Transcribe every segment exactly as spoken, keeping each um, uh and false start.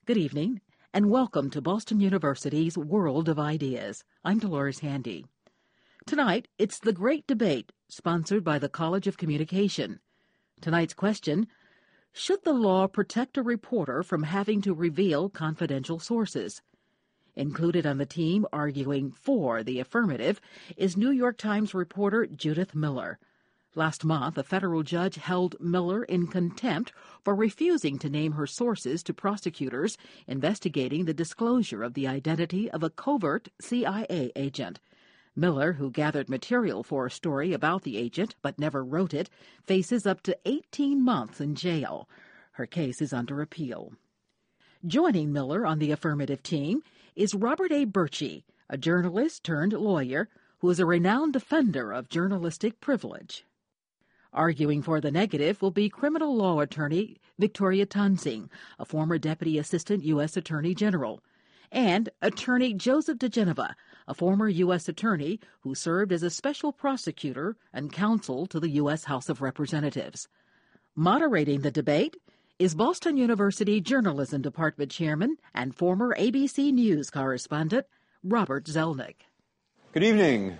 Good evening, and welcome to Boston University's World of Ideas. I'm Dolores Handy. Tonight, it's The Great Debate, sponsored by the College of Communication. Tonight's question, should the law protect a reporter from having to reveal confidential sources? Included on the team arguing for the affirmative is New York Times reporter Judith Miller. Last month, a federal judge held Miller in contempt for refusing to name her sources to prosecutors investigating the disclosure of the identity of a covert C I A agent. Miller, who gathered material for a story about the agent but never wrote it, faces up to eighteen months in jail. Her case is under appeal. Joining Miller on the affirmative team is Robert A. Birchie, a journalist turned lawyer who is a renowned defender of journalistic privilege. Arguing for the negative will be criminal law attorney Victoria Tunsing, a former Deputy Assistant U S Attorney General, and attorney Joseph DeGeneva, a former U S attorney who served as a special prosecutor and counsel to the U S House of Representatives. Moderating the debate is Boston University Journalism Department Chairman and former A B C News correspondent Robert Zelnick. Good evening.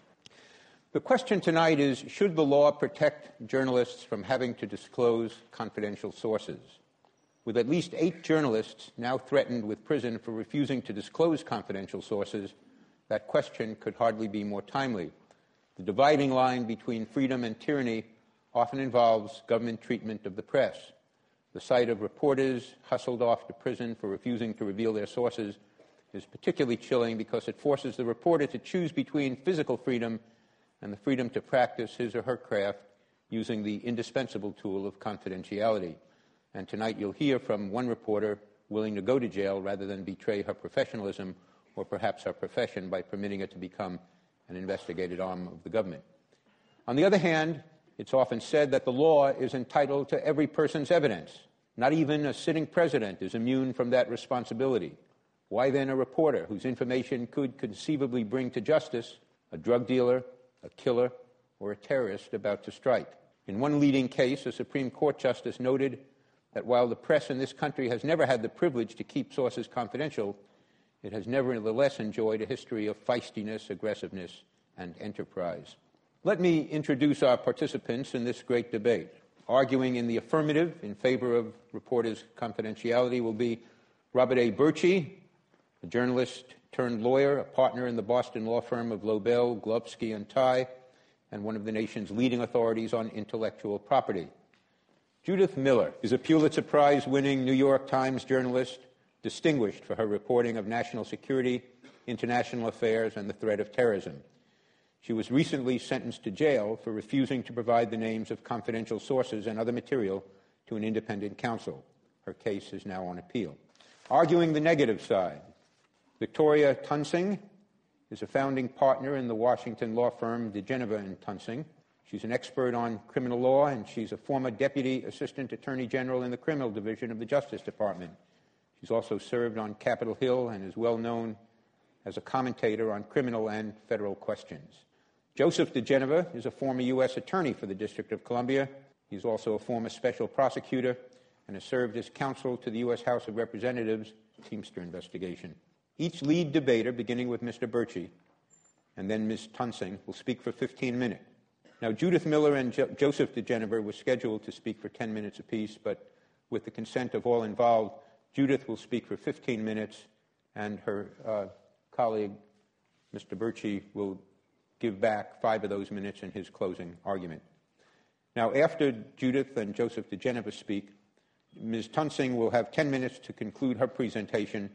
The question tonight is, should the law protect journalists from having to disclose confidential sources? With at least eight journalists now threatened with prison for refusing to disclose confidential sources, that question could hardly be more timely. The dividing line between freedom and tyranny often involves government treatment of the press. The sight of reporters hustled off to prison for refusing to reveal their sources is particularly chilling because it forces the reporter to choose between physical freedom and the freedom to practice his or her craft using the indispensable tool of confidentiality. And tonight you'll hear from one reporter willing to go to jail rather than betray her professionalism or perhaps her profession by permitting it to become an investigated arm of the government. On the other hand, it's often said that the law is entitled to every person's evidence. Not even a sitting president is immune from that responsibility. Why then a reporter whose information could conceivably bring to justice a drug dealer, a killer, or a terrorist about to strike? In one leading case, a Supreme Court justice noted that while the press in this country has never had the privilege to keep sources confidential, it has nevertheless enjoyed a history of feistiness, aggressiveness, and enterprise. Let me introduce our participants in this great debate. Arguing in the affirmative in favor of reporters' confidentiality will be Robert A. Birchie, a journalist turned lawyer, a partner in the Boston law firm of Lobel, Glovsky, and Ty, and one of the nation's leading authorities on intellectual property. Judith Miller is a Pulitzer Prize-winning New York Times journalist, distinguished for her reporting of national security, international affairs, and the threat of terrorism. She was recently sentenced to jail for refusing to provide the names of confidential sources and other material to an independent counsel. Her case is now on appeal. Arguing the negative side, Victoria Tunsing is a founding partner in the Washington law firm DeGeneva and Tunsing. She's an expert on criminal law, and she's a former Deputy Assistant Attorney General in the Criminal Division of the Justice Department. She's also served on Capitol Hill and is well known as a commentator on criminal and federal questions. Joseph DeGeneva is a former U S attorney for the District of Columbia. He's also a former special prosecutor and has served as counsel to the U S House of Representatives Teamster investigation. Each lead debater, beginning with Mister Birchie and then Miz Tunsing, will speak for fifteen minutes. Now, Judith Miller and jo- Joseph DeGeneva were scheduled to speak for ten minutes apiece, but with the consent of all involved, Judith will speak for fifteen minutes, and her uh, colleague, Mister Birchie, will give back five of those minutes in his closing argument. Now, after Judith and Joseph DeGeneva speak, Miz Tunsing will have ten minutes to conclude her presentation,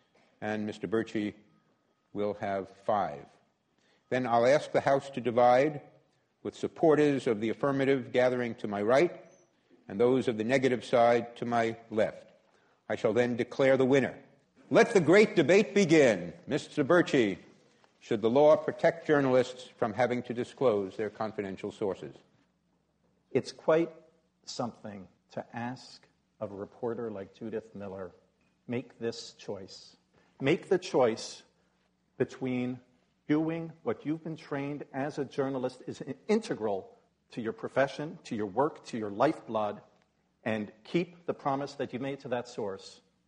and Mister Birchie will have five. Then I'll ask the House to divide, with supporters of the affirmative gathering to my right and those of the negative side to my left. I shall then declare the winner. Let the great debate begin. Mister Birchie, should the law protect journalists from having to disclose their confidential sources? It's quite something to ask of a reporter like Judith Miller, make this choice. Make the choice between doing what you've been trained as a journalist is integral to your profession, to your work, to your lifeblood, and keep the promise that you made to that source,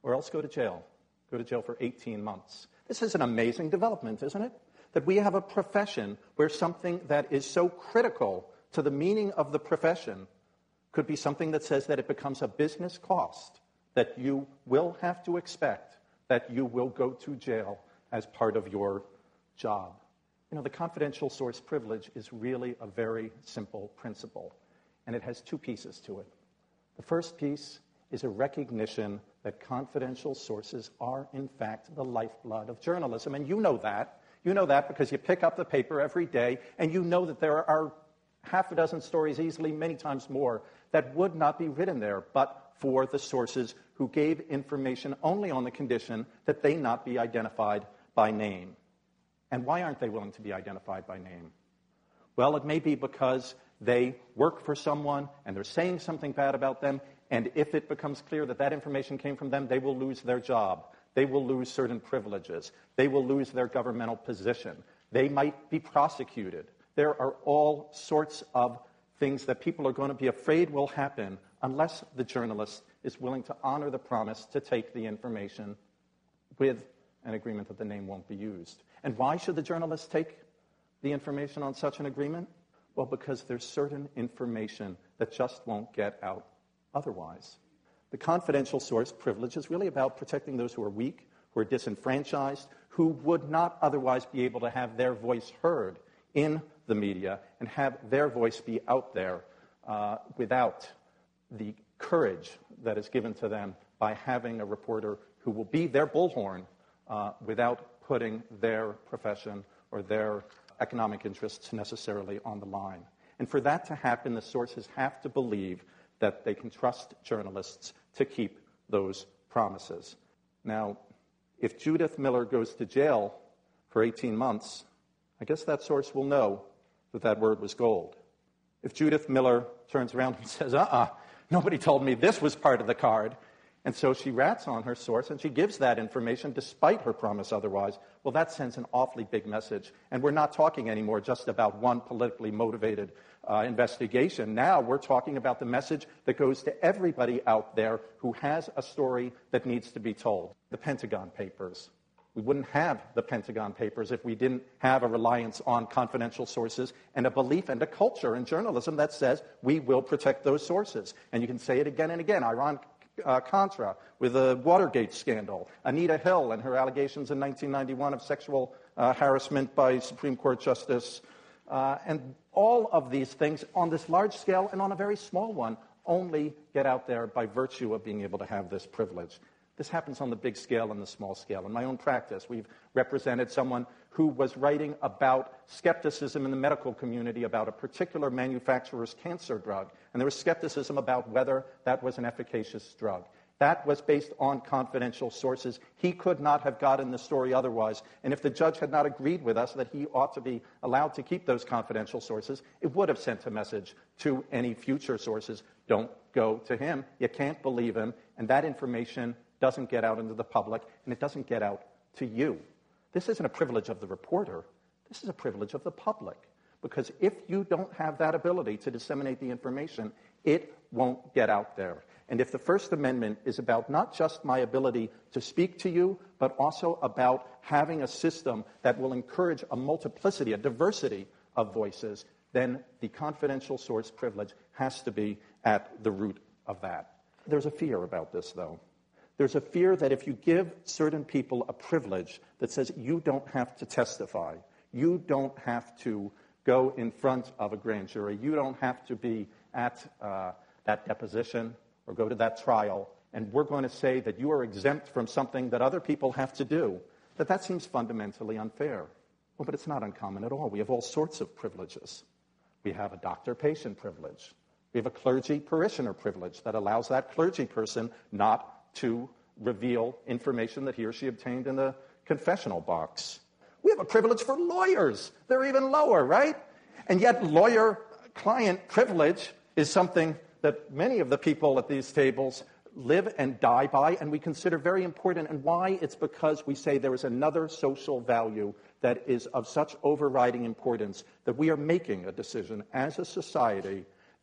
or else go to jail. Go to jail for eighteen months. This is an amazing development, isn't it? That we have a profession where something that is so critical to the meaning of the profession could be something that says that it becomes a business cost, that you will have to expect that you will go to jail as part of your job. You know, the confidential source privilege is really a very simple principle, and it has two pieces to it. The first piece is a recognition that confidential sources are, in fact, the lifeblood of journalism. And you know that. You know that because you pick up the paper every day, and you know that there are half a dozen stories, easily many times more, that would not be written there but for the sources who gave information only on the condition that they not be identified by name. And why aren't they willing to be identified by name? Well, it may be because they work for someone and they're saying something bad about them, and if it becomes clear that that information came from them, they will lose their job. They will lose certain privileges. They will lose their governmental position. They might be prosecuted. There are all sorts of things that people are going to be afraid will happen unless the journalist is willing to honor the promise to take the information with an agreement that the name won't be used. And why should the journalist take the information on such an agreement? Well, because there's certain information that just won't get out otherwise. The confidential source privilege is really about protecting those who are weak, who are disenfranchised, who would not otherwise be able to have their voice heard in the media and have their voice be out there uh, without the courage that is given to them by having a reporter who will be their bullhorn uh, without putting their profession or their economic interests necessarily on the line. And for that to happen, the sources have to believe that they can trust journalists to keep those promises. Now, if Judith Miller goes to jail for eighteen months, I guess that source will know that that word was gold. If Judith Miller turns around and says, uh-uh, nobody told me this was part of the card, and so she rats on her source and she gives that information despite her promise otherwise, well, that sends an awfully big message. And we're not talking anymore just about one politically motivated uh, investigation. Now we're talking about the message that goes to everybody out there who has a story that needs to be told. The Pentagon Papers. We wouldn't have the Pentagon Papers if we didn't have a reliance on confidential sources and a belief and a culture in journalism that says we will protect those sources. And you can say it again and again. Iran uh, Contra with the Watergate scandal. Anita Hill and her allegations in nineteen ninety-one of sexual uh, harassment by Supreme Court Justice. Uh, and all of these things on this large scale and on a very small one only get out there by virtue of being able to have this privilege. This happens on the big scale and the small scale. In my own practice, we've represented someone who was writing about skepticism in the medical community about a particular manufacturer's cancer drug, and there was skepticism about whether that was an efficacious drug. That was based on confidential sources. He could not have gotten the story otherwise, and if the judge had not agreed with us that he ought to be allowed to keep those confidential sources, it would have sent a message to any future sources. Don't go to him. You can't believe him, and that information doesn't get out into the public, and it doesn't get out to you. This isn't a privilege of the reporter. This is a privilege of the public, because if you don't have that ability to disseminate the information, it won't get out there. And if the First Amendment is about not just my ability to speak to you, but also about having a system that will encourage a multiplicity, a diversity of voices, then the confidential source privilege has to be at the root of that. There's a fear about this, though. There's a fear that if you give certain people a privilege that says you don't have to testify, you don't have to go in front of a grand jury, you don't have to be at uh, that deposition or go to that trial, and we're going to say that you are exempt from something that other people have to do, that that seems fundamentally unfair. Well, but it's not uncommon at all. We have all sorts of privileges. We have a doctor-patient privilege. We have a clergy-parishioner privilege that allows that clergy person not to reveal information that he or she obtained in the confessional box. We have a privilege for lawyers. They're even lower, right? And yet lawyer-client privilege is something that many of the people at these tables live and die by, and we consider very important. And why? It's because we say there is another social value that is of such overriding importance that we are making a decision as a society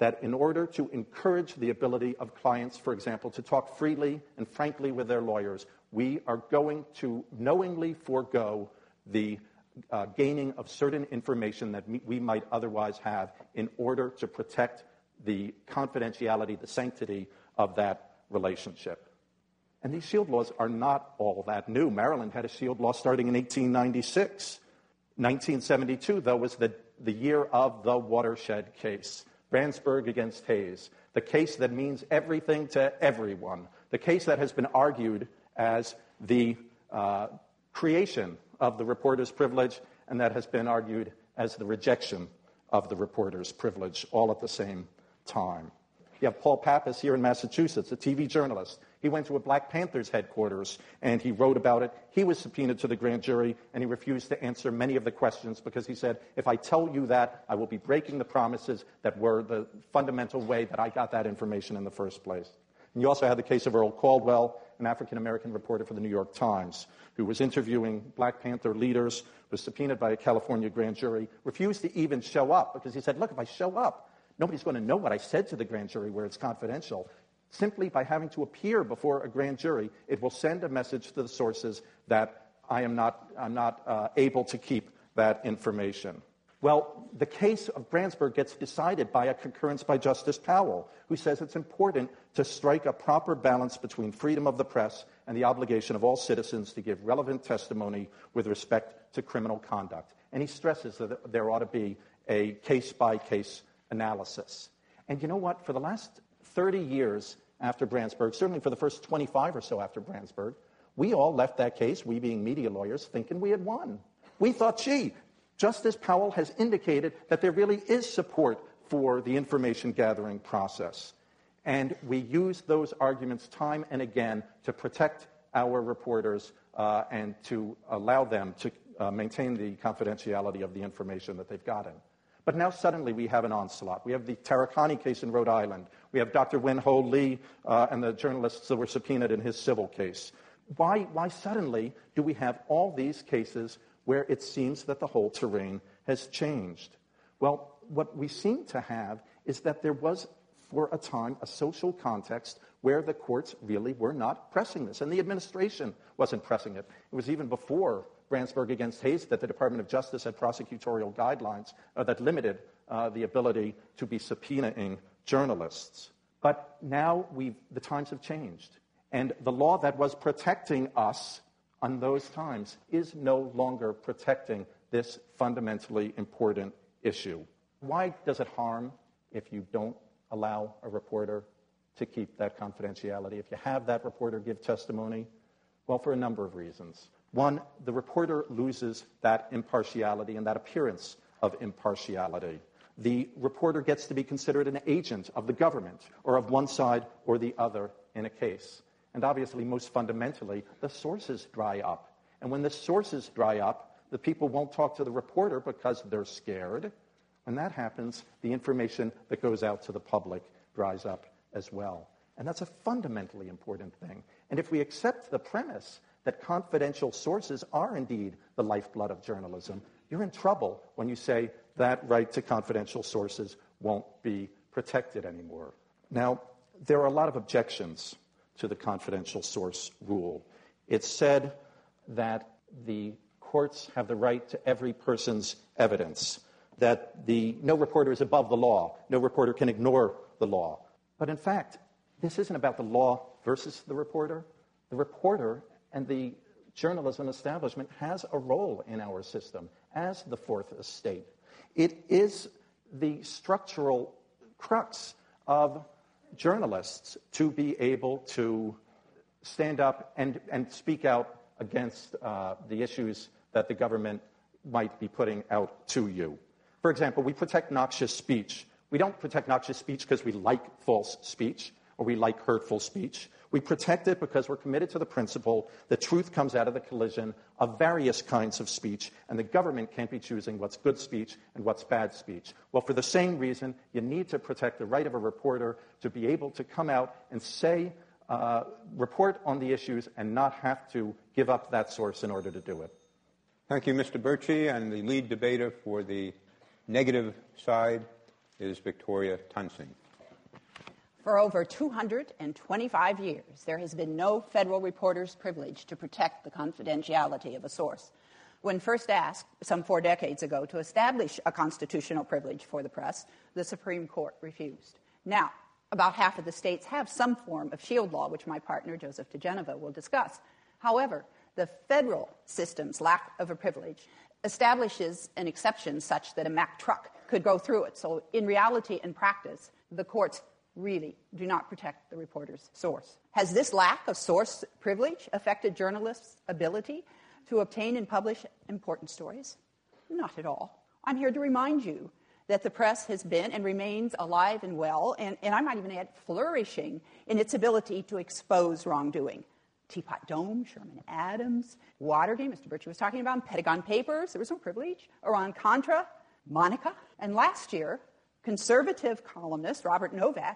that in order to encourage the ability of clients, for example, to talk freely and frankly with their lawyers, we are going to knowingly forego the uh, gaining of certain information that we might otherwise have in order to protect the confidentiality, the sanctity of that relationship. And these shield laws are not all that new. Maryland had a shield law starting in eighteen ninety-six. nineteen seventy-two, though, was the, the year of the watershed case. Brandsburg against Hayes, the case that means everything to everyone, the case that has been argued as the uh, creation of the reporter's privilege and that has been argued as the rejection of the reporter's privilege, all at the same time. You have Paul Pappas here in Massachusetts, a T V journalist. He went to a Black Panthers headquarters and he wrote about it. He was subpoenaed to the grand jury and he refused to answer many of the questions because he said, if I tell you that, I will be breaking the promises that were the fundamental way that I got that information in the first place. And you also had the case of Earl Caldwell, an African-American reporter for the New York Times, who was interviewing Black Panther leaders, was subpoenaed by a California grand jury, refused to even show up because he said, look, if I show up, nobody's going to know what I said to the grand jury where it's confidential. Simply by having to appear before a grand jury, it will send a message to the sources that I am not, I'm not uh, able to keep that information. Well, the case of Brandsburg gets decided by a concurrence by Justice Powell, who says it's important to strike a proper balance between freedom of the press and the obligation of all citizens to give relevant testimony with respect to criminal conduct. And he stresses that there ought to be a case-by-case analysis. And you know what? For the last thirty years after Brandsburg, certainly for the first twenty-five or so after Brandsburg, we all left that case, we being media lawyers, thinking we had won. We thought, gee, Justice Powell has indicated that there really is support for the information-gathering process. And we used those arguments time and again to protect our reporters uh, and to allow them to uh, maintain the confidentiality of the information that they've gotten. But now suddenly we have an onslaught. We have the Tarakani case in Rhode Island. We have Doctor Wen-Ho Lee uh, and the journalists that were subpoenaed in his civil case. Why, why suddenly do we have all these cases where it seems that the whole terrain has changed? Well, what we seem to have is that there was, for a time, a social context where the courts really were not pressing this, and the administration wasn't pressing it. It was even before Brandsburg against Hayes that the Department of Justice had prosecutorial guidelines uh, that limited uh, the ability to be subpoenaing journalists. But now we've, the times have changed, and the law that was protecting us on those times is no longer protecting this fundamentally important issue. Why does it harm if you don't allow a reporter to keep that confidentiality, if you have that reporter give testimony? Well, for a number of reasons. One, the reporter loses that impartiality and that appearance of impartiality. The reporter gets to be considered an agent of the government or of one side or the other in a case. And obviously, most fundamentally, the sources dry up. And when the sources dry up, the people won't talk to the reporter because they're scared. When that happens, the information that goes out to the public dries up as well. And that's a fundamentally important thing. And if we accept the premise that confidential sources are indeed the lifeblood of journalism, you're in trouble when you say that right to confidential sources won't be protected anymore. Now, there are a lot of objections to the confidential source rule. It's said that the courts have the right to every person's evidence, that the no reporter is above the law, no reporter can ignore the law. But in fact, this isn't about the law versus the reporter. The reporter and the journalism establishment has a role in our system as the fourth estate. It is the structural crux of journalists to be able to stand up and, and speak out against uh, the issues that the government might be putting out to you. For example, we protect noxious speech. We don't protect noxious speech because we like false speech or we like hurtful speech. We protect it because we're committed to the principle that truth comes out of the collision of various kinds of speech, and the government can't be choosing what's good speech and what's bad speech. Well, for the same reason, you need to protect the right of a reporter to be able to come out and say, uh, report on the issues and not have to give up that source in order to do it. Thank you, Mister Birchie, and the lead debater for the negative side. is Victoria Tunsing. For over two hundred twenty-five years, there has been no federal reporter's privilege to protect the confidentiality of a source. When first asked, some four decades ago, to establish a constitutional privilege for the press, the Supreme Court refused. Now, about half of the states have some form of shield law, which my partner, Joseph DeGenova, will discuss. However, the federal system's lack of a privilege establishes an exception such that a Mack truck could go through it. So in reality and practice, the courts really do not protect the reporter's source. Has this lack of source privilege affected journalists' ability to obtain and publish important stories? Not at all. I'm here to remind you that the press has been and remains alive and well, and, and I might even add flourishing in its ability to expose wrongdoing. Teapot Dome, Sherman Adams, Watergate, Mister Birchie was talking about, Pentagon Papers, there was no privilege, Iran-Contra, Monica. And last year, conservative columnist Robert Novak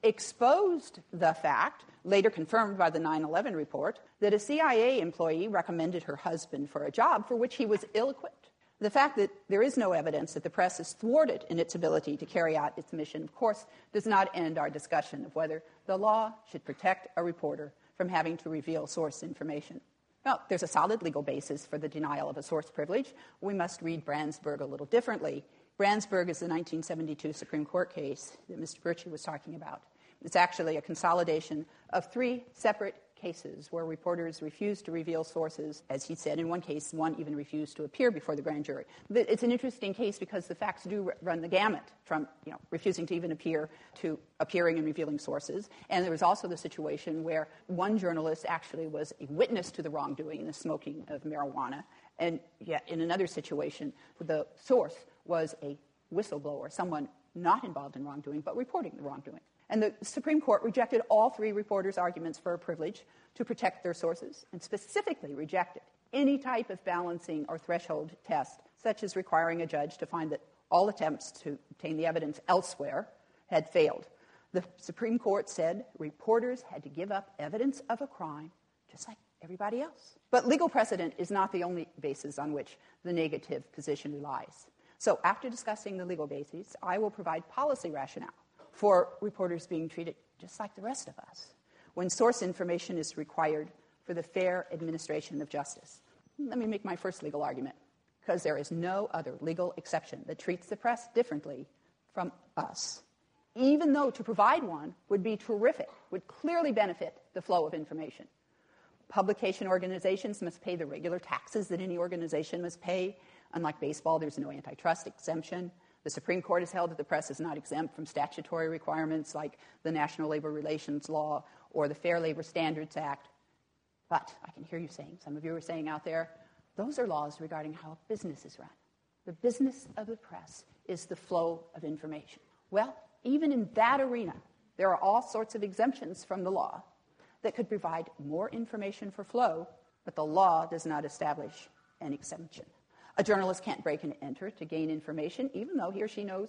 exposed the fact, later confirmed by the nine eleven report, that a C I A employee recommended her husband for a job for which he was ill-equipped. The fact that there is no evidence that the press is thwarted in its ability to carry out its mission, of course, does not end our discussion of whether the law should protect a reporter from having to reveal source information. Well, there's a solid legal basis for the denial of a source privilege. We must read Brandsburg a little differently. Brandsburg is the nineteen seventy-two Supreme Court case that Mister Birchie was talking about. It's actually a consolidation of three separate cases where reporters refused to reveal sources. As he said, in one case, one even refused to appear before the grand jury. But it's an interesting case because the facts do run the gamut from, you know, refusing to even appear to appearing and revealing sources. And there was also the situation where one journalist actually was a witness to the wrongdoing in the smoking of marijuana. And yet in another situation, the source was a whistleblower, someone not involved in wrongdoing, but reporting the wrongdoing. And the Supreme Court rejected all three reporters' arguments for a privilege to protect their sources, and specifically rejected any type of balancing or threshold test, such as requiring a judge to find that all attempts to obtain the evidence elsewhere had failed. The Supreme Court said reporters had to give up evidence of a crime, just like everybody else. But legal precedent is not the only basis on which the negative position relies. So after discussing the legal basis, I will provide policy rationale for reporters being treated just like the rest of us when source information is required for the fair administration of justice. Let me make my first legal argument, because there is no other legal exception that treats the press differently from us, even though to provide one would be terrific, would clearly benefit the flow of information. Publication organizations must pay the regular taxes that any organization must pay. Unlike baseball, there's no antitrust exemption. The Supreme Court has held that the press is not exempt from statutory requirements like the National Labor Relations Law or the Fair Labor Standards Act. But I can hear you saying, some of you are saying out there, those are laws regarding how a business is run. The business of the press is the flow of information. Well, even in that arena, there are all sorts of exemptions from the law that could provide more information for flow, but the law does not establish an exemption. A journalist can't break and enter to gain information, even though he or she knows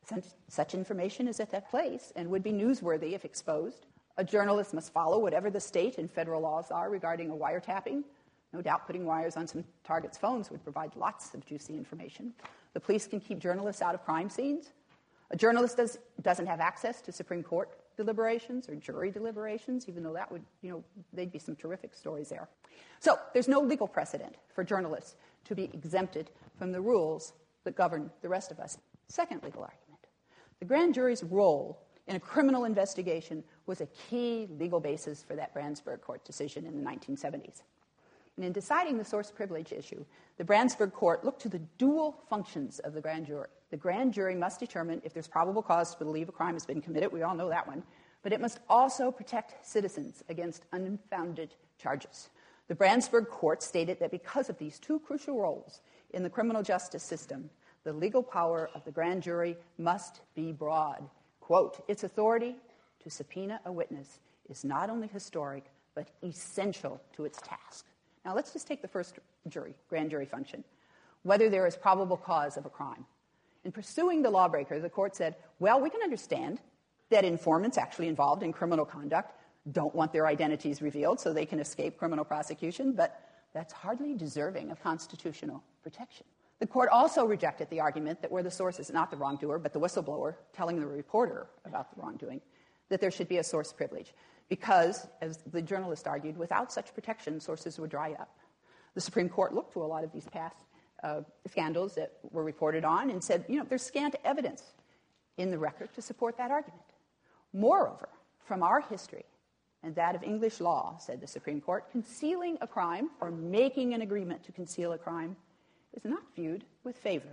such information is at that place and would be newsworthy if exposed. A journalist must follow whatever the state and federal laws are regarding a wiretapping. No doubt putting wires on some targets' phones would provide lots of juicy information. The police can keep journalists out of crime scenes. A journalist does, doesn't have access to Supreme Court deliberations or jury deliberations, even though that would, you know, there'd be some terrific stories there. So there's no legal precedent for journalists to be exempted from the rules that govern the rest of us. Second legal argument. The grand jury's role in a criminal investigation was a key legal basis for that Brandsburg Court decision in the nineteen seventies. And in deciding the source privilege issue, the Brandsburg Court looked to the dual functions of the grand jury. The grand jury must determine if there's probable cause to believe a crime has been committed. We all know that one. But it must also protect citizens against unfounded charges. The Brandsburg Court stated that because of these two crucial roles in the criminal justice system, the legal power of the grand jury must be broad. Quote, its authority to subpoena a witness is not only historic, but essential to its task. Now let's just take the first jury, grand jury function, whether there is probable cause of a crime. In pursuing the lawbreaker, the court said, well, we can understand that informants actually involved in criminal conduct don't want their identities revealed so they can escape criminal prosecution, but that's hardly deserving of constitutional protection. The court also rejected the argument that where the source is not the wrongdoer, but the whistleblower telling the reporter about the wrongdoing, that there should be a source privilege. Because, as the journalist argued, without such protection, sources would dry up. The Supreme Court looked to a lot of these past uh, scandals that were reported on and said, you know, there's scant evidence in the record to support that argument. Moreover, from our history and that of English law, said the Supreme Court, concealing a crime or making an agreement to conceal a crime is not viewed with favor.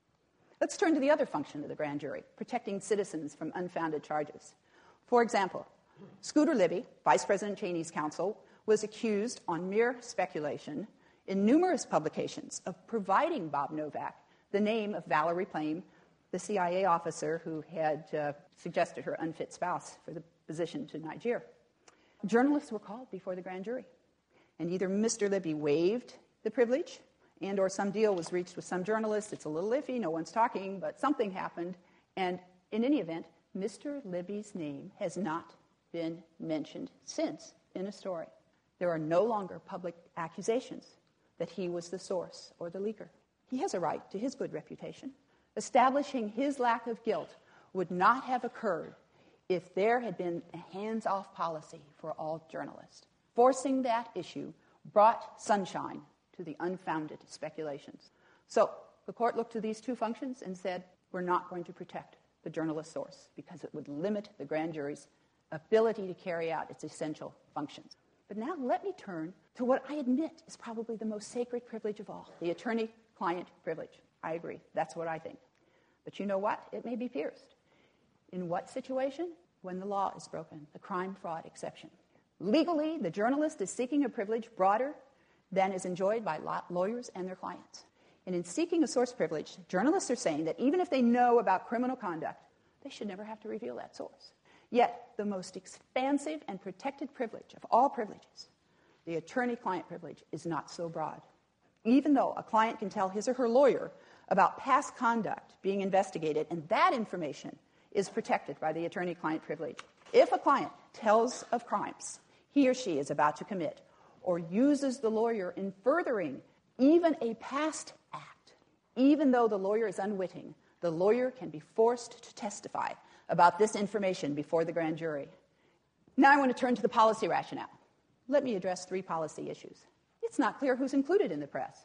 Let's turn to the other function of the grand jury, protecting citizens from unfounded charges. For example, Scooter Libby, Vice President Cheney's counsel, was accused on mere speculation in numerous publications of providing Bob Novak the name of Valerie Plame, the C I A officer who had uh, suggested her unfit spouse for the position to Niger. Journalists were called before the grand jury, and either Mister Libby waived the privilege and or some deal was reached with some journalists. It's a little iffy, no one's talking, but something happened, and in any event, Mister Libby's name has not been mentioned since in a story. There are no longer public accusations that he was the source or the leaker. He has a right to his good reputation. Establishing his lack of guilt would not have occurred if there had been a hands-off policy for all journalists. Forcing that issue brought sunshine to the unfounded speculations. So the court looked to these two functions and said, we're not going to protect the journalist source because it would limit the grand jury's ability to carry out its essential functions. But now let me turn to what I admit is probably the most sacred privilege of all, the attorney-client privilege. I agree. That's what I think. But you know what? It may be pierced. In what situation? When the law is broken, the crime-fraud exception. Legally, the journalist is seeking a privilege broader than is enjoyed by lawyers and their clients. And in seeking a source privilege, journalists are saying that even if they know about criminal conduct, they should never have to reveal that source. Yet, the most expansive and protected privilege of all privileges, the attorney-client privilege, is not so broad. Even though a client can tell his or her lawyer about past conduct being investigated, and that information is protected by the attorney-client privilege, if a client tells of crimes he or she is about to commit or uses the lawyer in furthering even a past act, even though the lawyer is unwitting, the lawyer can be forced to testify about this information before the grand jury. Now I want to turn to the policy rationale. Let me address three policy issues. It's not clear who's included in the press.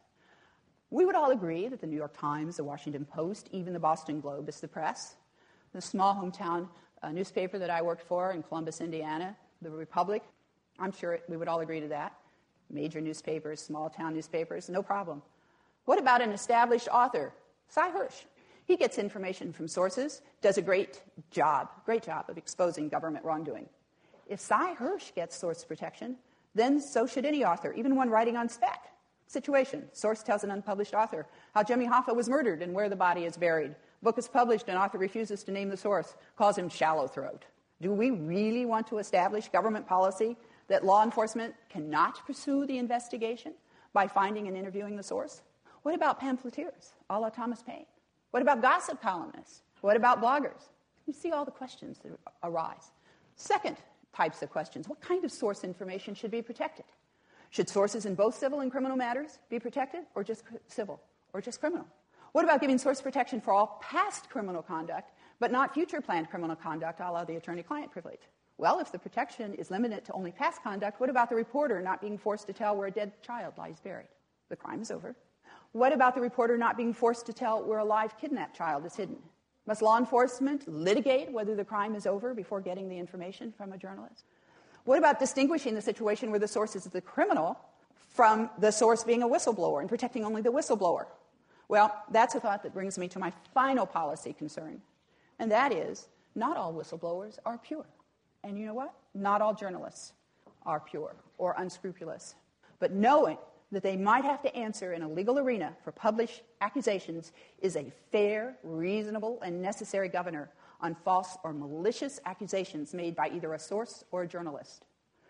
We would all agree that the New York Times, the Washington Post, even the Boston Globe is the press. The small hometown uh, newspaper that I worked for in Columbus, Indiana, the Republic, I'm sure we would all agree to that. Major newspapers, small town newspapers, no problem. What about an established author, Cy Hirsch? He gets information from sources, does a great job, great job of exposing government wrongdoing. If Cy Hirsch gets source protection, then so should any author, even one writing on spec. Situation, source tells an unpublished author how Jimmy Hoffa was murdered and where the body is buried. Book is published and author refuses to name the source, calls him shallow throat. Do we really want to establish government policy that law enforcement cannot pursue the investigation by finding and interviewing the source? What about pamphleteers, a la Thomas Paine? What about gossip columnists? What about bloggers? You see all the questions that arise. Second types of questions. What kind of source information should be protected? Should sources in both civil and criminal matters be protected, or just civil, or just criminal? What about giving source protection for all past criminal conduct, but not future planned criminal conduct, a la the attorney-client privilege? Well, if the protection is limited to only past conduct, what about the reporter not being forced to tell where a dead child lies buried? The crime is over. What about the reporter not being forced to tell where a live kidnapped child is hidden? Must law enforcement litigate whether the crime is over before getting the information from a journalist? What about distinguishing the situation where the source is the criminal from the source being a whistleblower and protecting only the whistleblower? Well, that's a thought that brings me to my final policy concern, and that is not all whistleblowers are pure. And you know what? Not all journalists are pure or unscrupulous. But knowing that they might have to answer in a legal arena for published accusations is a fair, reasonable, and necessary governor on false or malicious accusations made by either a source or a journalist.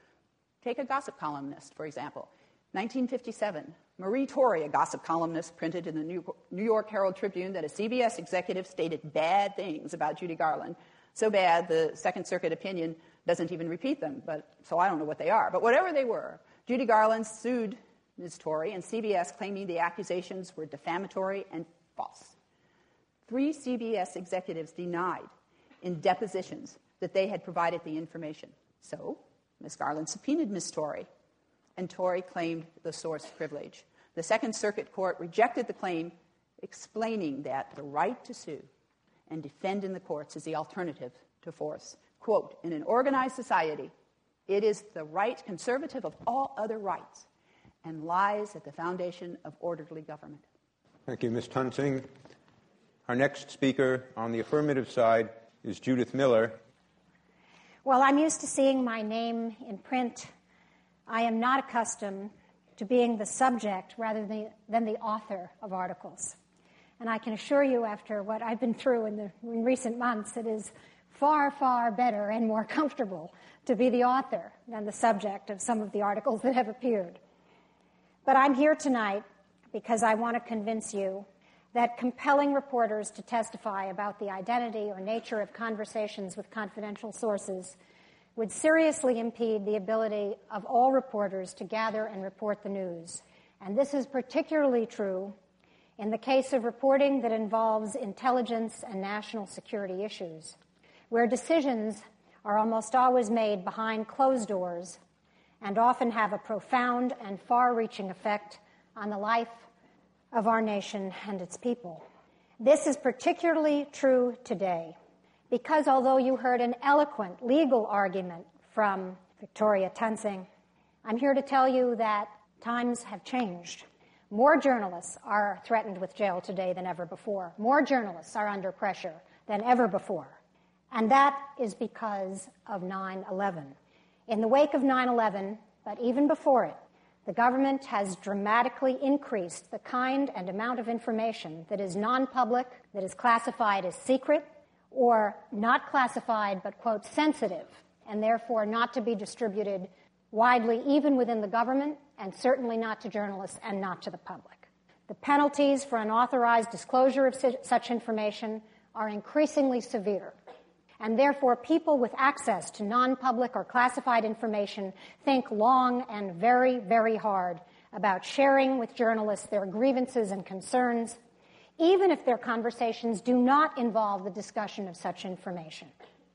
Take a gossip columnist, for example. nineteen fifty-seven, Marie Torrey, a gossip columnist, printed in the New York Herald Tribune that a C B S executive stated bad things about Judy Garland. So bad, the Second Circuit opinion doesn't even repeat them, but so I don't know what they are. But whatever they were, Judy Garland sued Miz Torrey, and C B S claiming the accusations were defamatory and false. Three C B S executives denied in depositions that they had provided the information. So, Miz Garland subpoenaed Miz Torrey, and Torrey claimed the source privilege. The Second Circuit Court rejected the claim, explaining that the right to sue and defend in the courts is the alternative to force. Quote, in an organized society, it is the right conservative of all other rights and lies at the foundation of orderly government. Thank you, Miz Tunsing. Our next speaker on the affirmative side is Judith Miller. Well, I'm used to seeing my name in print. I am not accustomed to being the subject rather than, than the author of articles. And I can assure you, after what I've been through in, the, in recent months, it is far, far better and more comfortable to be the author than the subject of some of the articles that have appeared. But I'm here tonight because I want to convince you that compelling reporters to testify about the identity or nature of conversations with confidential sources would seriously impede the ability of all reporters to gather and report the news. And this is particularly true in the case of reporting that involves intelligence and national security issues, where decisions are almost always made behind closed doors and often have a profound and far-reaching effect on the life of our nation and its people. This is particularly true today because although you heard an eloquent legal argument from Victoria Tunsing, I'm here to tell you that times have changed. More journalists are threatened with jail today than ever before. More journalists are under pressure than ever before. And that is because of nine eleven. In the wake of nine eleven, but even before it, the government has dramatically increased the kind and amount of information that is non-public, that is classified as secret, or not classified but, quote, sensitive, and therefore not to be distributed widely even within the government, and certainly not to journalists and not to the public. The penalties for unauthorized disclosure of such information are increasingly severe. And therefore, people with access to non-public or classified information think long and very, very hard about sharing with journalists their grievances and concerns, even if their conversations do not involve the discussion of such information.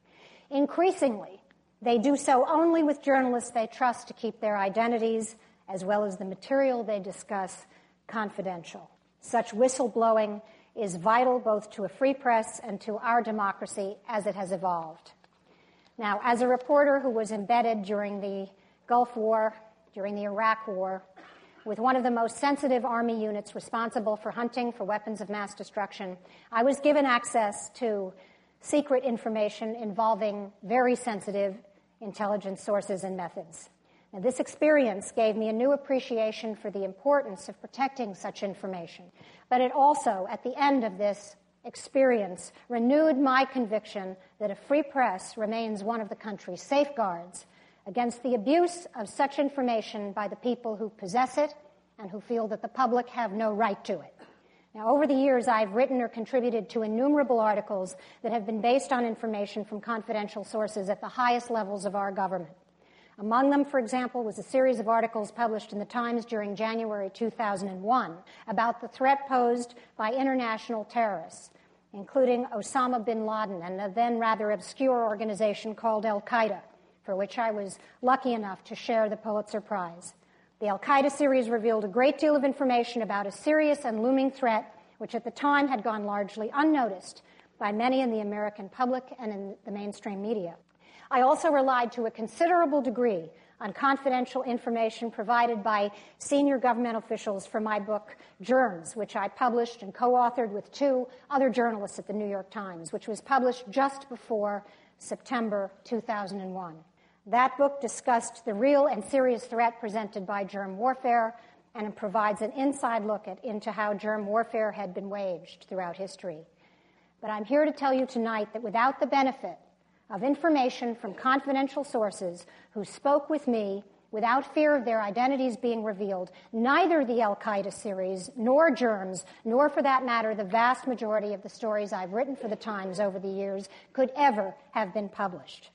Increasingly, they do so only with journalists they trust to keep their identities, as well as the material they discuss, confidential. Such whistleblowing is vital both to a free press and to our democracy as it has evolved. Now, as a reporter who was embedded during the Gulf War, during the Iraq War, with one of the most sensitive Army units responsible for hunting for weapons of mass destruction, I was given access to secret information involving very sensitive intelligence sources and methods. Now, this experience gave me a new appreciation for the importance of protecting such information. But it also, at the end of this experience, renewed my conviction that a free press remains one of the country's safeguards against the abuse of such information by the people who possess it and who feel that the public have no right to it. Now, over the years, I've written or contributed to innumerable articles that have been based on information from confidential sources at the highest levels of our government. Among them, for example, was a series of articles published in the Times during January two thousand one about the threat posed by international terrorists, including Osama bin Laden and a then rather obscure organization called Al-Qaeda, for which I was lucky enough to share the Pulitzer Prize. The Al-Qaeda series revealed a great deal of information about a serious and looming threat, which at the time had gone largely unnoticed by many in the American public and in the mainstream media. I also relied to a considerable degree on confidential information provided by senior government officials for my book, Germs, which I published and co-authored with two other journalists at the New York Times, which was published just before September two thousand one. That book discussed the real and serious threat presented by germ warfare, and it provides an inside look at, into how germ warfare had been waged throughout history. But I'm here to tell you tonight that without the benefit of information from confidential sources who spoke with me without fear of their identities being revealed, neither the Al-Qaeda series, nor Germs, nor for that matter the vast majority of the stories I've written for the Times over the years could ever have been published.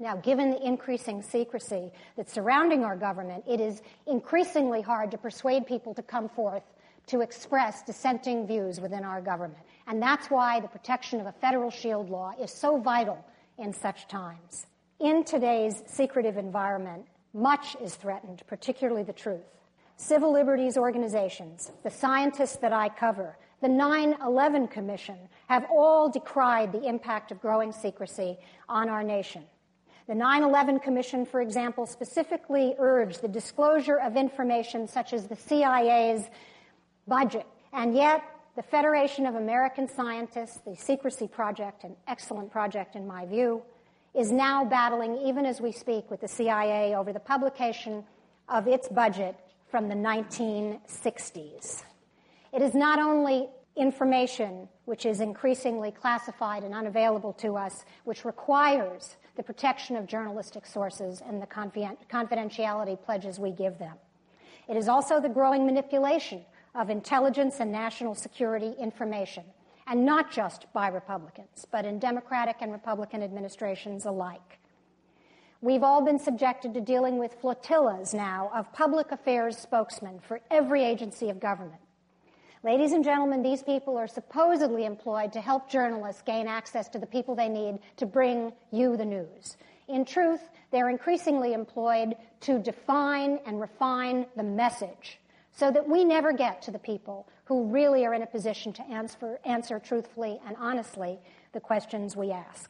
Now, given the increasing secrecy that's surrounding our government, it is increasingly hard to persuade people to come forth to express dissenting views within our government. And that's why the protection of a federal shield law is so vital in such times. In today's secretive environment, much is threatened, particularly the truth. Civil liberties organizations, the scientists that I cover, the nine eleven Commission have all decried the impact of growing secrecy on our nation. The nine eleven Commission, for example, specifically urged the disclosure of information such as the C I A's budget. And yet, the Federation of American Scientists, the Secrecy Project, an excellent project in my view, is now battling, even as we speak, with the C I A over the publication of its budget from the nineteen sixties. It is not only information which is increasingly classified and unavailable to us, which requires the protection of journalistic sources and the confidentiality pledges we give them. It is also the growing manipulation of intelligence and national security information, and not just by Republicans, but in Democratic and Republican administrations alike. We've all been subjected to dealing with flotillas now of public affairs spokesmen for every agency of government. Ladies and gentlemen, these people are supposedly employed to help journalists gain access to the people they need to bring you the news. In truth, they're increasingly employed to define and refine the message so that we never get to the people who really are in a position to answer, answer truthfully and honestly the questions we ask.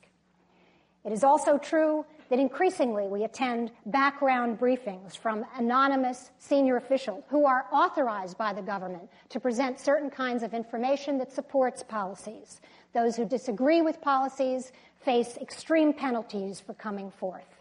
It is also true that increasingly we attend background briefings from anonymous senior officials who are authorized by the government to present certain kinds of information that supports policies. Those who disagree with policies face extreme penalties for coming forth.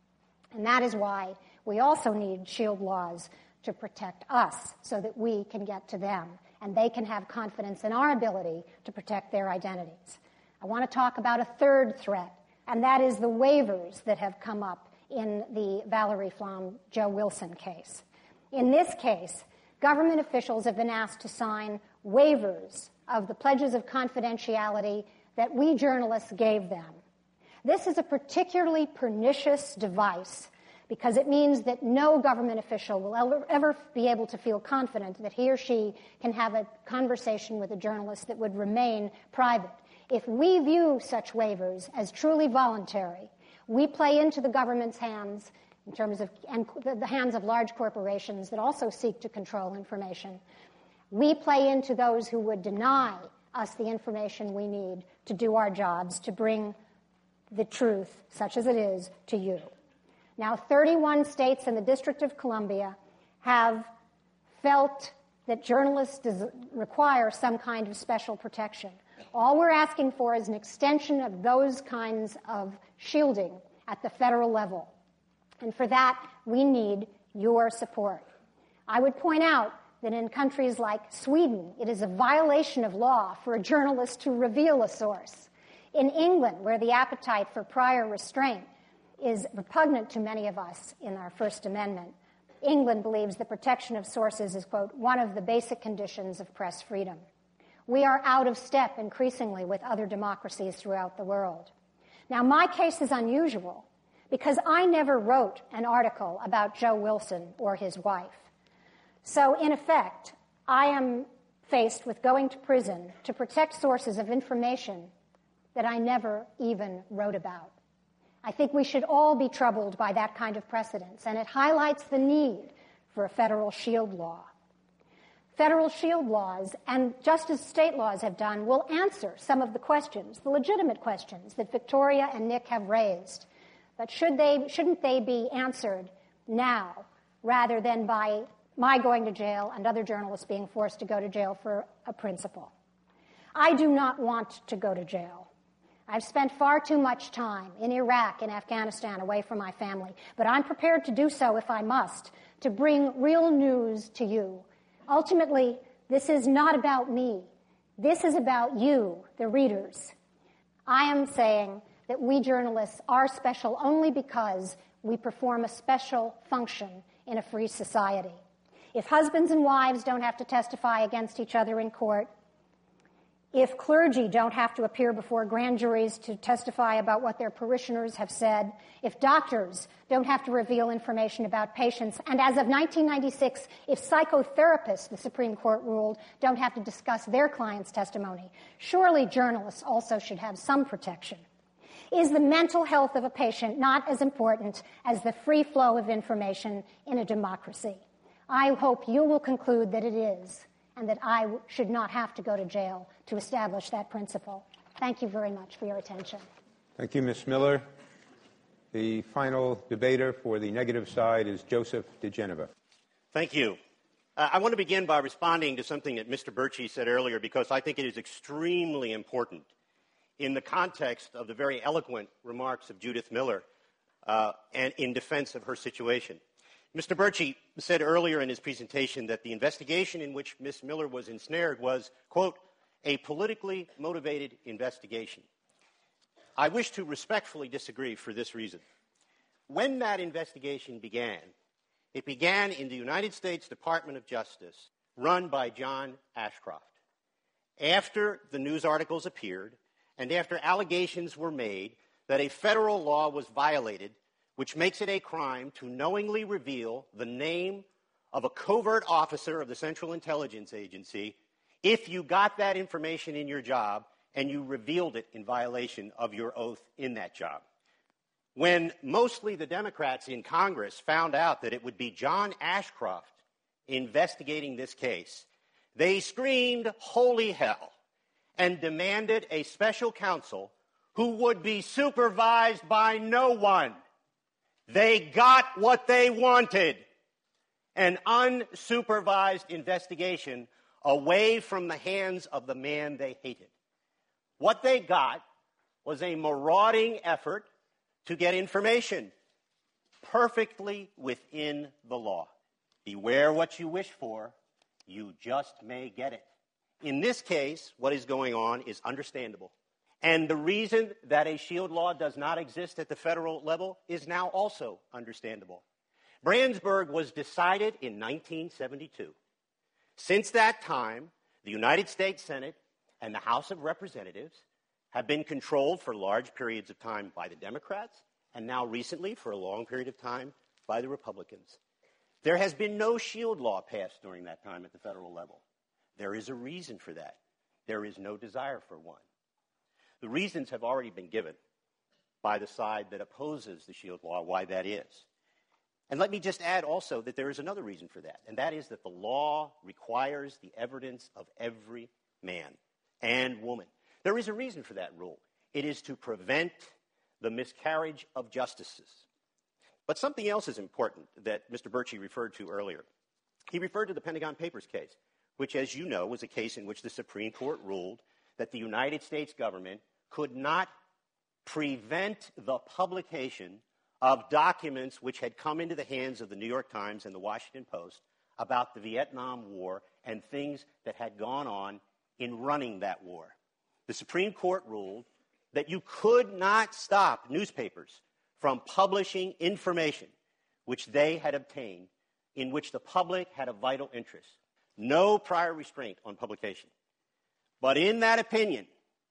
And that is why we also need shield laws to protect us so that we can get to them and they can have confidence in our ability to protect their identities. I want to talk about a third threat, and that is the waivers that have come up in the Valerie Flom, Joe Wilson case. In this case, government officials have been asked to sign waivers of the pledges of confidentiality that we journalists gave them. This is a particularly pernicious device because it means that no government official will ever, ever be able to feel confident that he or she can have a conversation with a journalist that would remain private. If we view such waivers as truly voluntary, we play into the government's hands in terms of, and the hands of large corporations that also seek to control information. We play into those who would deny us the information we need to do our jobs, to bring the truth, such as it is, to you. Now, thirty-one states and the District of Columbia have felt that journalists des- require some kind of special protection. All we're asking for is an extension of those kinds of shielding at the federal level. And for that, we need your support. I would point out that in countries like Sweden, it is a violation of law for a journalist to reveal a source. In England, where the appetite for prior restraint is repugnant to many of us in our First Amendment, England believes the protection of sources is, quote, one of the basic conditions of press freedom. We are out of step increasingly with other democracies throughout the world. Now, my case is unusual because I never wrote an article about Joe Wilson or his wife. So, in effect, I am faced with going to prison to protect sources of information that I never even wrote about. I think we should all be troubled by that kind of precedence, and it highlights the need for a federal shield law. Federal shield laws, and just as state laws have done, will answer some of the questions, the legitimate questions that Victoria and Nick have raised. But should they, shouldn't they be answered now rather than by my going to jail and other journalists being forced to go to jail for a principle? I do not want to go to jail. I've spent far too much time in Iraq and Afghanistan away from my family, but I'm prepared to do so if I must, to bring real news to you. Ultimately, this is not about me. This is about you, the readers. I am saying that we journalists are special only because we perform a special function in a free society. If husbands and wives don't have to testify against each other in court, if clergy don't have to appear before grand juries to testify about what their parishioners have said, if doctors don't have to reveal information about patients, and as of nineteen ninety-six, if psychotherapists, the Supreme Court ruled, don't have to discuss their clients' testimony, surely journalists also should have some protection. Is the mental health of a patient not as important as the free flow of information in a democracy? I hope you will conclude that it is, and that I should not have to go to jail to establish that principle. Thank you very much for your attention. Thank you, Miz Miller. The final debater for the negative side is Joseph diGenova. Thank you. Uh, I want to begin by responding to something that Mister Burchie said earlier, because I think it is extremely important in the context of the very eloquent remarks of Judith Miller uh, and in defense of her situation. Mister Burchie said earlier in his presentation that the investigation in which Miz Miller was ensnared was, quote, a politically motivated investigation. I wish to respectfully disagree for this reason. When that investigation began, it began in the United States Department of Justice, run by John Ashcroft. After the news articles appeared, and after allegations were made that a federal law was violated, which makes it a crime to knowingly reveal the name of a covert officer of the Central Intelligence Agency if you got that information in your job and you revealed it in violation of your oath in that job. When mostly the Democrats in Congress found out that it would be John Ashcroft investigating this case, they screamed, "Holy hell," and demanded a special counsel who would be supervised by no one. They got what they wanted, an unsupervised investigation away from the hands of the man they hated. What they got was a marauding effort to get information perfectly within the law. Beware what you wish for, you just may get it. In this case, what is going on is understandable. And the reason that a shield law does not exist at the federal level is now also understandable. Brandsburg was decided in nineteen seventy-two. Since that time, the United States Senate and the House of Representatives have been controlled for large periods of time by the Democrats, and now recently, for a long period of time, by the Republicans. There has been no shield law passed during that time at the federal level. There is a reason for that. There is no desire for one. The reasons have already been given by the side that opposes the shield law, why that is. And let me just add also that there is another reason for that, and that is that the law requires the evidence of every man and woman. There is a reason for that rule. It is to prevent the miscarriage of justices. But something else is important that Mister Burchie referred to earlier. He referred to the Pentagon Papers case, which, as you know, was a case in which the Supreme Court ruled that the United States government could not prevent the publication of documents which had come into the hands of the New York Times and the Washington Post about the Vietnam War and things that had gone on in running that war. The Supreme Court ruled that you could not stop newspapers from publishing information which they had obtained in which the public had a vital interest. No prior restraint on publication. But in that opinion,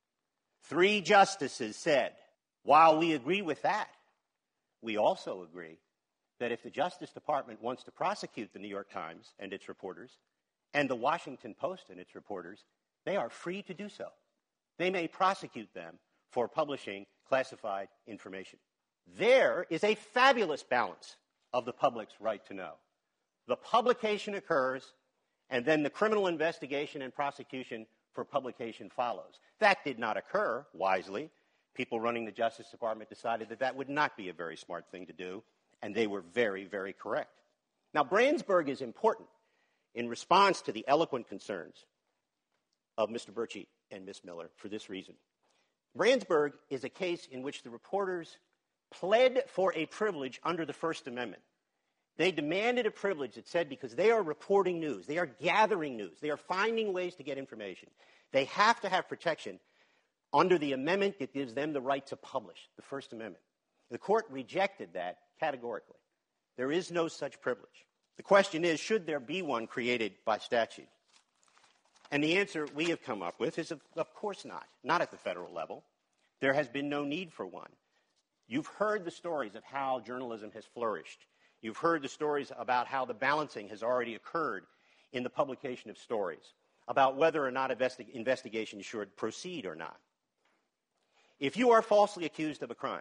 three justices said, while we agree with that, we also agree that if the Justice Department wants to prosecute the New York Times and its reporters and the Washington Post and its reporters, they are free to do so. They may prosecute them for publishing classified information. There is a fabulous balance of the public's right to know. The publication occurs, and then the criminal investigation and prosecution for publication follows. That did not occur, wisely. People running the Justice Department decided that that would not be a very smart thing to do, and they were very, very correct. Now, Brandsburg is important in response to the eloquent concerns of Mister Burchie and Miz Miller for this reason. Brandsburg is a case in which the reporters pled for a privilege under the First Amendment. They demanded a privilege that said because they are reporting news, they are gathering news, they are finding ways to get information, they have to have protection under the amendment that gives them the right to publish, the First Amendment. The court rejected that categorically. There is no such privilege. The question is, should there be one created by statute? And the answer we have come up with is, of, of course not, not at the federal level. There has been no need for one. You've heard the stories of how journalism has flourished. You've heard the stories about how the balancing has already occurred in the publication of stories, about whether or not investi- investigations should proceed or not. If you are falsely accused of a crime,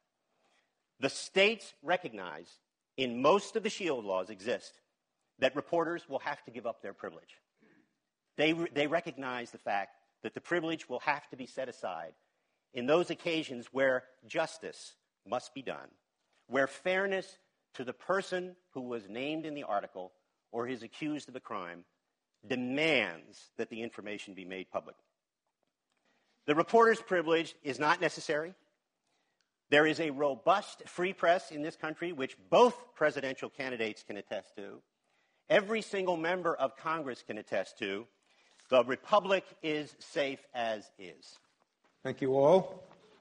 the states recognize, in most of the SHIELD laws exist, that reporters will have to give up their privilege. They, re- they recognize the fact that the privilege will have to be set aside in those occasions where justice must be done, where fairness to the person who was named in the article or is accused of a crime demands that the information be made public. The reporter's privilege is not necessary. There is a robust free press in this country, which both presidential candidates can attest to. Every single member of Congress can attest to. The republic is safe as is. Thank you all.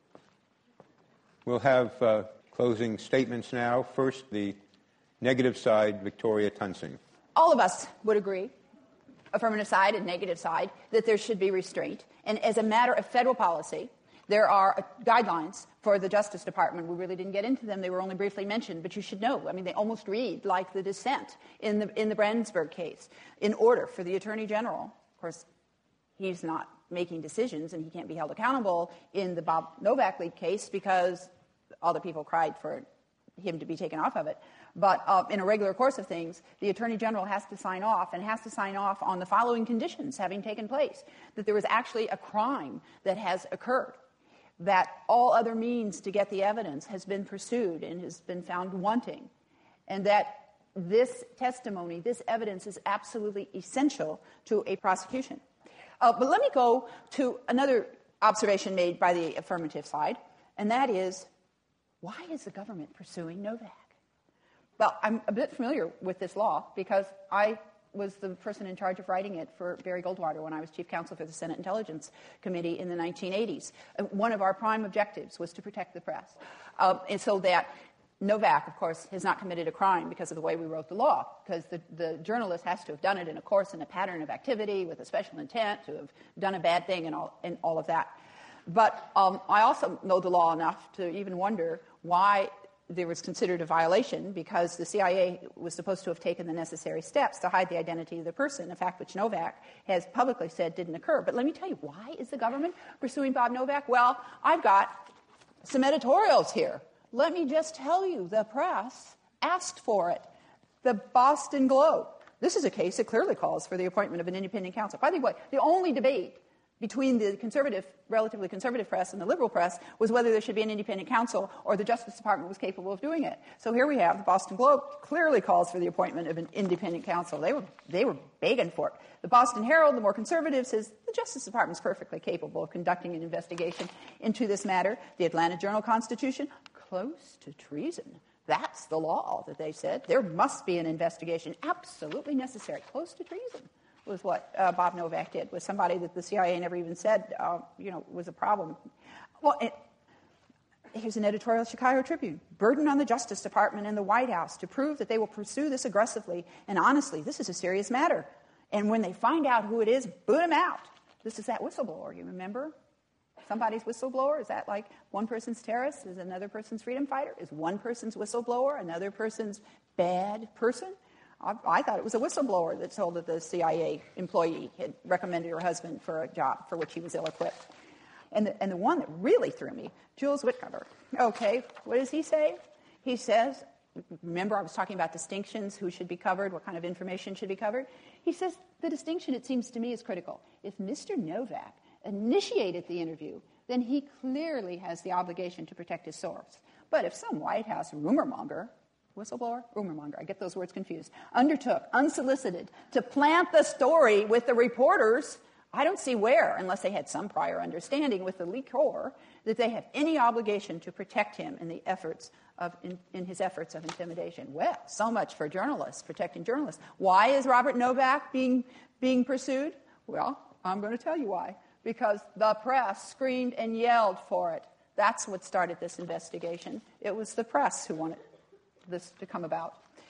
We'll have uh, closing statements now. First, the negative side, Victoria Tunsing. All of us would agree, affirmative side and negative side, that there should be restraint. And as a matter of federal policy, there are guidelines for the Justice Department. We really didn't get into them. They were only briefly mentioned, but you should know. I mean, they almost read like the dissent in the, in the Brandenburg case. In order for the Attorney General, of course, he's not making decisions and he can't be held accountable in the Bob Novak leak case because other people cried for him to be taken off of it. But uh, in a regular course of things, the Attorney General has to sign off and has to sign off on the following conditions having taken place, that there was actually a crime that has occurred, that all other means to get the evidence has been pursued and has been found wanting, and that this testimony, this evidence is absolutely essential to a prosecution. Uh, but let me go to another observation made by the affirmative side, and that is, why is the government pursuing Novak? Well, I'm a bit familiar with this law because I was the person in charge of writing it for Barry Goldwater when I was chief counsel for the Senate Intelligence Committee in the nineteen eighties. Uh, one of our prime objectives was to protect the press, uh, and so that Novak, of course, has not committed a crime because of the way we wrote the law, because the, the journalist has to have done it in a course and a pattern of activity with a special intent to have done a bad thing and all, and all of that. But um, I also know the law enough to even wonder why there was considered a violation, because the C I A was supposed to have taken the necessary steps to hide the identity of the person, a fact which Novak has publicly said didn't occur. But let me tell you, why is the government pursuing Bob Novak? Well, I've got some editorials here. Let me just tell you, the press asked for it. The Boston Globe. This is a case that clearly calls for the appointment of an independent counsel. By the way, the only debate between the conservative, relatively conservative press and the liberal press was whether there should be an independent counsel or the Justice Department was capable of doing it. So here we have the Boston Globe clearly calls for the appointment of an independent counsel. They were, they were begging for it. The Boston Herald, the more conservative, says the Justice Department is perfectly capable of conducting an investigation into this matter. The Atlanta Journal-Constitution, close to treason. That's the law that they said. There must be an investigation, absolutely necessary, close to treason. Was what uh, Bob Novak did, was somebody that the C I A never even said, uh, you know, was a problem. Well, it, here's an editorial at Chicago Tribune. Burden on the Justice Department and the White House to prove that they will pursue this aggressively and honestly. This is a serious matter. And when they find out who it is, boot him out. This is that whistleblower, you remember? Somebody's whistleblower, is that like one person's terrorist is another person's freedom fighter? Is one person's whistleblower another person's bad person? I, I thought it was a whistleblower that told that the C I A employee had recommended her husband for a job for which he was ill-equipped. And the, and the one that really threw me, Jules Whitcover. Okay, what does he say? He says, remember I was talking about distinctions, who should be covered, what kind of information should be covered? He says the distinction, it seems to me, is critical. If Mister Novak initiated the interview, then he clearly has the obligation to protect his source. But if some White House rumor monger, whistleblower, rumor monger, I get those words confused, undertook, unsolicited, to plant the story with the reporters, I don't see where, unless they had some prior understanding with the leaker, that they have any obligation to protect him in the efforts of in, in his efforts of intimidation. Well, so much for journalists, protecting journalists. Why is Robert Novak being being pursued? Well, I'm going to tell you why. Because the press screamed and yelled for it. That's what started this investigation. It was the press who wanted this to come about.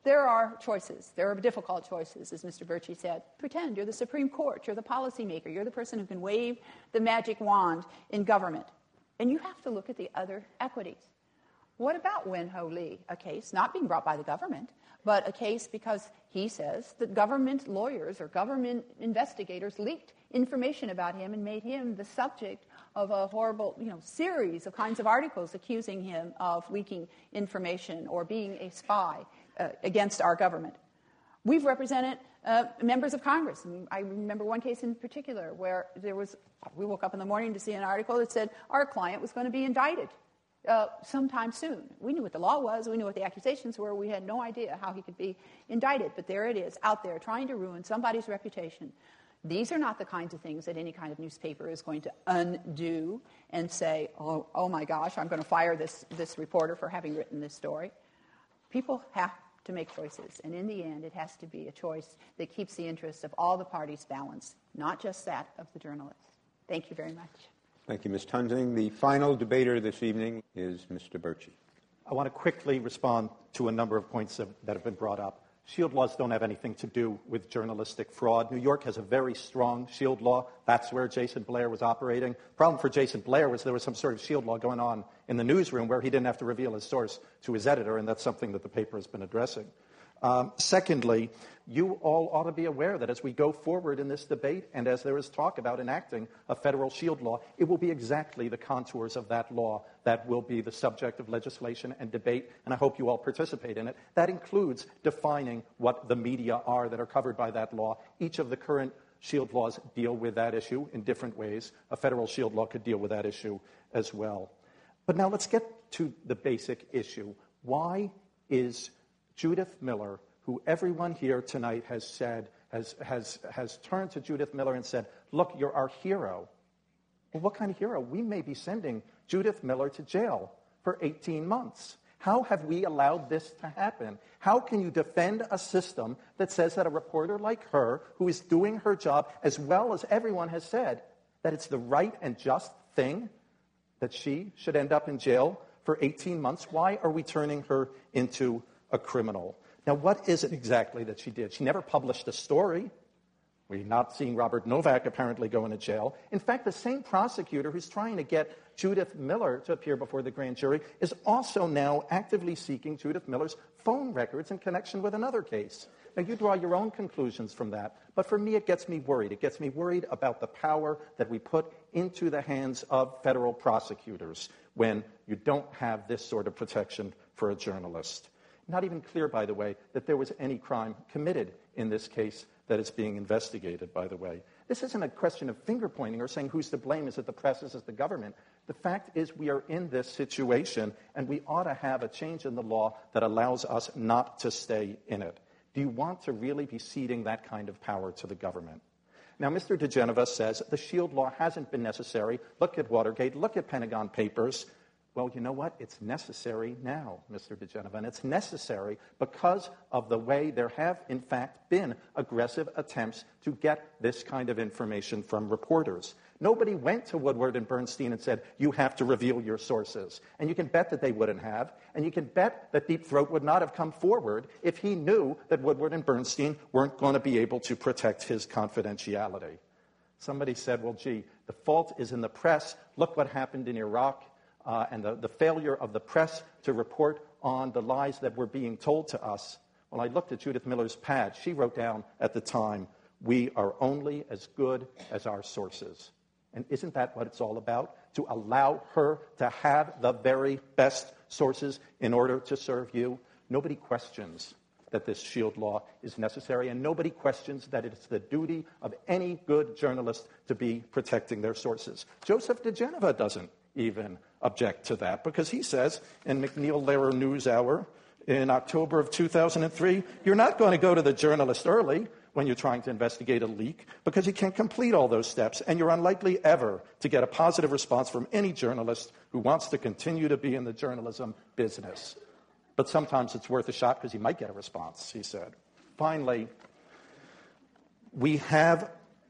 There are choices. There are difficult choices, as Mister Birchie said. Pretend you're the Supreme Court, you're the policymaker, you're the person who can wave the magic wand in government. And you have to look at the other equities. What about Wen Ho Lee, a case not being brought by the government, but a case because he says that government lawyers or government investigators leaked information about him and made him the subject of a horrible, you know, series of kinds of articles accusing him of leaking information or being a spy uh, against our government. We've represented uh, members of Congress. And I remember one case in particular where there was, we woke up in the morning to see an article that said our client was going to be indicted uh, sometime soon. We knew what the law was. We knew what the accusations were. We had no idea how he could be indicted. But there it is, out there, trying to ruin somebody's reputation. These are not the kinds of things that any kind of newspaper is going to undo and say, oh, oh my gosh, I'm going to fire this, this reporter for having written this story. People have to make choices, and in the end, it has to be a choice that keeps the interests of all the parties balanced, not just that of the journalists. Thank you very much. Thank you, Miz Tunsing. The final debater this evening is Mister Birchie. I want to quickly respond to a number of points that have been brought up. Shield laws don't have anything to do with journalistic fraud. New York has a very strong shield law. That's where Jason Blair was operating. The problem for Jason Blair was there was some sort of shield law going on in the newsroom where he didn't have to reveal his source to his editor, and that's something that the paper has been addressing. Um, secondly, you all ought to be aware that as we go forward in this debate and as there is talk about enacting a federal shield law, it will be exactly the contours of that law that will be the subject of legislation and debate, and I hope you all participate in it. That includes defining what the media are that are covered by that law. Each of the current shield laws deal with that issue in different ways. A federal shield law could deal with that issue as well. But now let's get to the basic issue. Why is Judith Miller, who everyone here tonight has said, has, has, has turned to Judith Miller and said, look, you're our hero. Well, what kind of hero? We may be sending Judith Miller to jail for eighteen months. How have we allowed this to happen? How can you defend a system that says that a reporter like her, who is doing her job, as well as everyone has said, that it's the right and just thing that she should end up in jail for eighteen months? Why are we turning her into a criminal? Now, what is it exactly that she did? She never published a story. We've not seen Robert Novak apparently go into jail. In fact, the same prosecutor who's trying to get Judith Miller to appear before the grand jury is also now actively seeking Judith Miller's phone records in connection with another case. Now, you draw your own conclusions from that, but for me, it gets me worried. It gets me worried about the power that we put into the hands of federal prosecutors when you don't have this sort of protection for a journalist. Not even clear, by the way, that there was any crime committed in this case that is being investigated, by the way. This isn't a question of finger-pointing or saying who's to blame. Is it the press? Is it the government? The fact is we are in this situation, and we ought to have a change in the law that allows us not to stay in it. Do you want to really be ceding that kind of power to the government? Now, Mister DeGenova says the shield law hasn't been necessary. Look at Watergate. Look at Pentagon Papers. Well, you know what? It's necessary now, Mister DeGenova, and it's necessary because of the way there have, in fact, been aggressive attempts to get this kind of information from reporters. Nobody went to Woodward and Bernstein and said, you have to reveal your sources. And you can bet that they wouldn't have, and you can bet that Deep Throat would not have come forward if he knew that Woodward and Bernstein weren't going to be able to protect his confidentiality. Somebody said, well, gee, the fault is in the press. Look what happened in Iraq. Uh, and the, the failure of the press to report on the lies that were being told to us. Well, I looked at Judith Miller's pad. She wrote down at the time, we are only as good as our sources. And isn't that what it's all about? To allow her to have the very best sources in order to serve you? Nobody questions that this shield law is necessary, and nobody questions that it's the duty of any good journalist to be protecting their sources. Joseph DeGenova doesn't even object to that, because he says in McNeil-Lehrer NewsHour in October of two thousand three, you're not going to go to the journalist early when you're trying to investigate a leak because you can't complete all those steps, and you're unlikely ever to get a positive response from any journalist who wants to continue to be in the journalism business. But sometimes it's worth a shot because you might get a response, he said. Finally, we have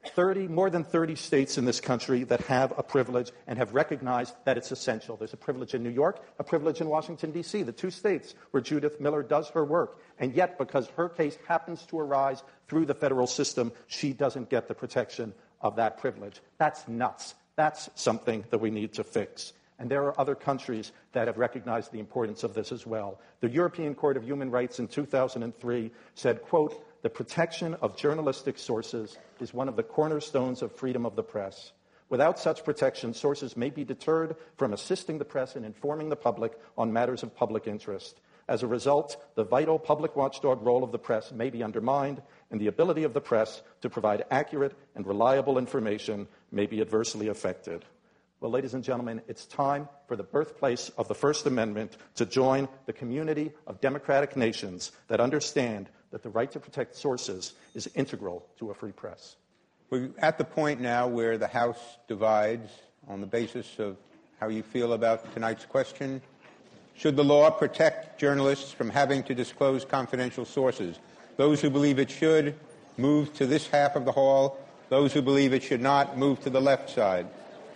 thirty, more than thirty states in this country that have a privilege and have recognized that it's essential. There's a privilege in New York, a privilege in Washington, D C, the two states where Judith Miller does her work. And yet, because her case happens to arise through the federal system, she doesn't get the protection of that privilege. That's nuts. That's something that we need to fix. And there are other countries that have recognized the importance of this as well. The European Court of Human Rights in two thousand three said, quote, "The protection of journalistic sources is one of the cornerstones of freedom of the press. Without such protection, sources may be deterred from assisting the press in informing the public on matters of public interest. As a result, the vital public watchdog role of the press may be undermined, and the ability of the press to provide accurate and reliable information may be adversely affected." Well, ladies and gentlemen, it's time for the birthplace of the First Amendment to join the community of democratic nations that understand that the right to protect sources is integral to a free press. We're at the point now where the House divides on the basis of how you feel about tonight's question. Should the law protect journalists from having to disclose confidential sources? Those who believe it should, move to this half of the hall. Those who believe it should not, move to the left side.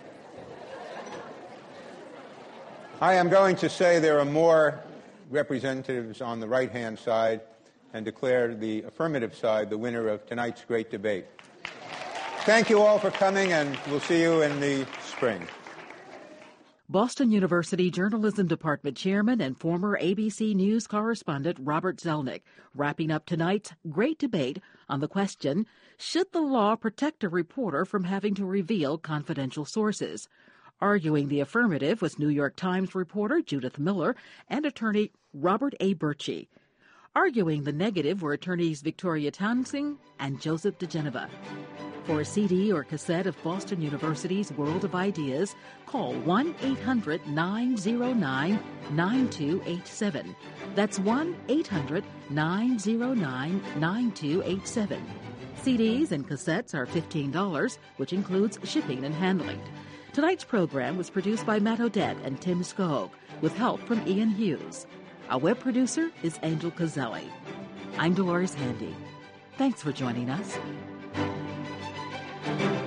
I am going to say there are more representatives on the right-hand side and declare the affirmative side the winner of tonight's great debate. Thank you all for coming, and we'll see you in the spring. Boston University Journalism Department Chairman and former A B C News correspondent Robert Zelnick, wrapping up tonight's great debate on the question, should the law protect a reporter from having to reveal confidential sources? Arguing the affirmative was New York Times reporter Judith Miller and attorney Robert A. Birchie. Arguing the negative were attorneys Victoria Townsend and Joseph DeGeneva. For a C D or cassette of Boston University's World of Ideas, call one eight hundred nine oh nine nine two eight seven. That's one eight hundred nine oh nine nine two eight seven. C Ds and cassettes are fifteen dollars, which includes shipping and handling. Tonight's program was produced by Matt Odette and Tim Skog, with help from Ian Hughes. Our web producer is Angel Cozelli. I'm Dolores Handy. Thanks for joining us.